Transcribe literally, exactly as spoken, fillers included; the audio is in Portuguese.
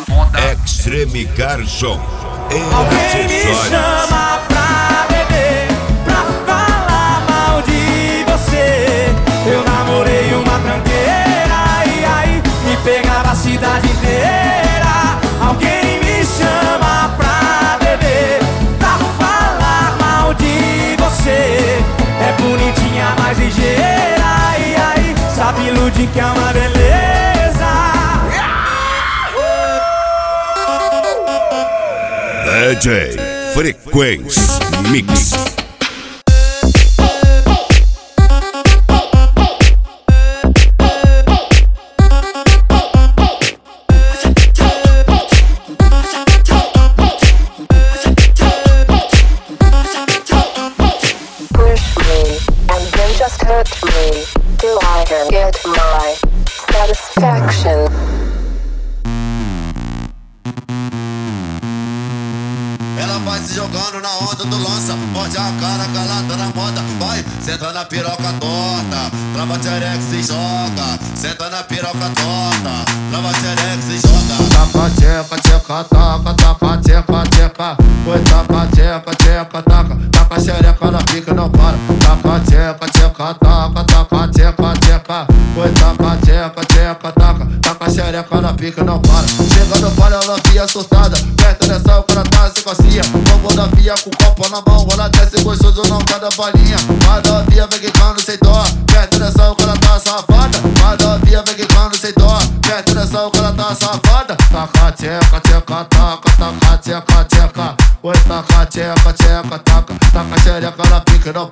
Extreme Garçom e Alguém me chama pra beber, pra falar mal de você. Eu namorei uma tranqueira, e aí me pegava a cidade inteira. Alguém me chama pra beber, pra falar mal de você. É bonitinha, mais ligeira, e aí sabe iludir que é uma beleza. D J Frequência Mix. Push me, and then just hurt me, till I can get my satisfaction. Ela vai se jogando na onda do lança, morde a cara calada na moda. Vai, senta na piroca torta, trava tchereca e se joga. Senta na piroca torta, trava tchereca e se joga. Taca tcheca, tcheca, taca, taca tcheca, tcheca. Foi taca tcheca, tcheca, taca, taca xereca na pica não para. Taca tcheca, tcheca, taca, taca tcheca, tcheca. Foi taca tcheca, tcheca, taca, taca xereca na pica não para. Chega no palha, ela via surtada, perto dessa o cara tá se cocinha. Vamos da via com o copo na mão, ela desce gostoso, não cada balinha. Manda via, vem quicando sem dó, perto dessa o cara tá safada. Manda via, vem quicando sem dó, perto dessa o cara tá safada. Taca tcheca, tcheca, taca, taca tcheca, tcheca. Oi, taca tcheca, tcheca, taca, taca xereca na pica não